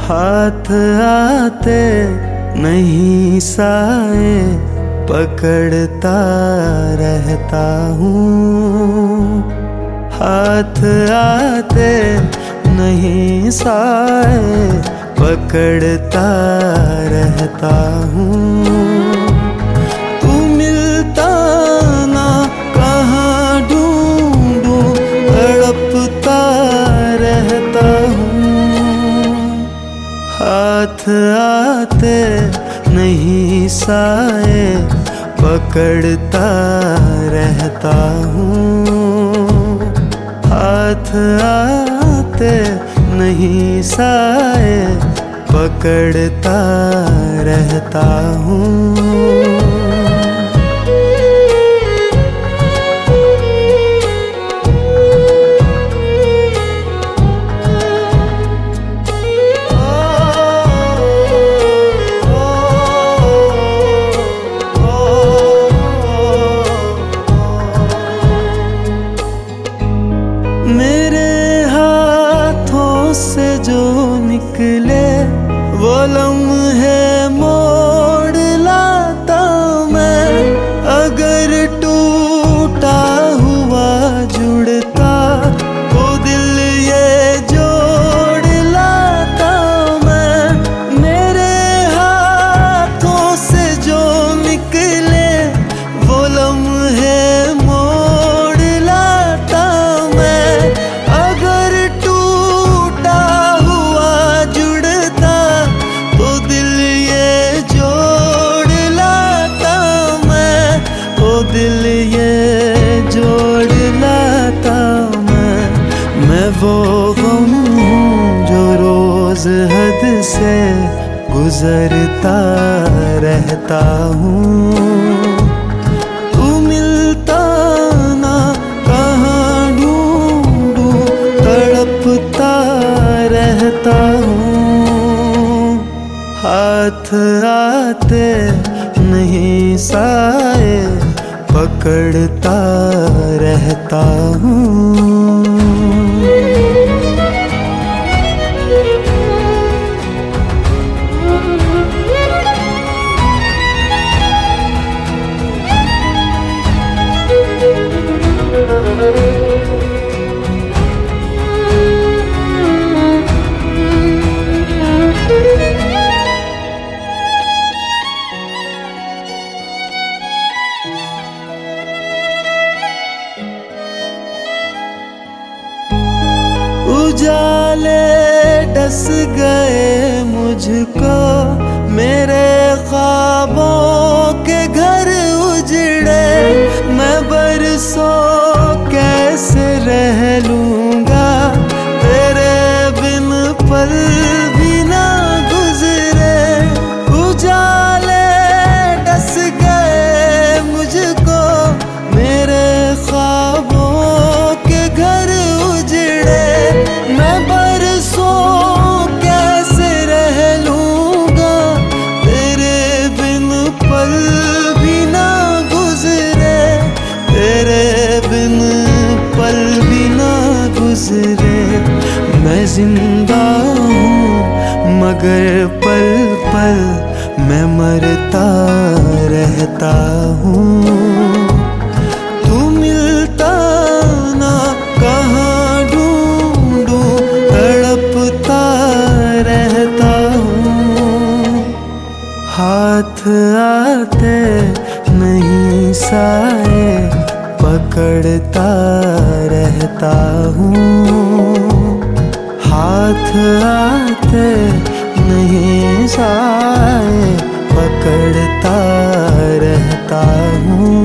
हाथ आते नहीं साए पकड़ता रहता हूँ। हाथ आते नहीं साए पकड़ता रहता हूँ। तू मिलता ना कहाँ ढूंढूं तड़पता रहता हूँ। हाथ आते नहीं साए पकड़ता रहता हूँ। हाथ आते नहीं साए पकड़ता रहता हूँ। मेरे हाथों से जो निकले वो लम्हे मोड़ लाता मैं। अगर टूटा हुआ जुड़ता तो दिल ये जोड़ लाता मैं। मेरे हाथों से जो निकले वो लम्हे दिल ये जोड़ लाता मैं वो गम हूँ जो रोज हद से गुजरता रहता हूँ। तू मिलता ना कहाँ ढूंढूं तड़पता रहता हूँ। हाथ आते नहीं साए पकड़ता रहता हूँ। उजाले डस गए मुझको मेरे ख्वाबों के घर उजड़े। मैं बरसों कैसे रह लूँगा तेरे बिन पल भी ना गुजरे। उजाले डस गए मुझको मेरे ख्वाबों के घर उजड़े। मैं बरसों कैसे रह लूँगा तेरे बिन पल भी ना गुजरे। तेरे बिन पल भी ना गुजरे। मैं जिंदा हूँ मगर पल पल मैं मरता रहता हूँ। तू मिलता ना कहाँ ढूंढूं तड़पता रहता हूँ। हाथ आते नहीं साए पकड़ता रहता हूँ। हाथ आते नहीं साए पकड़ता रहता हूँ।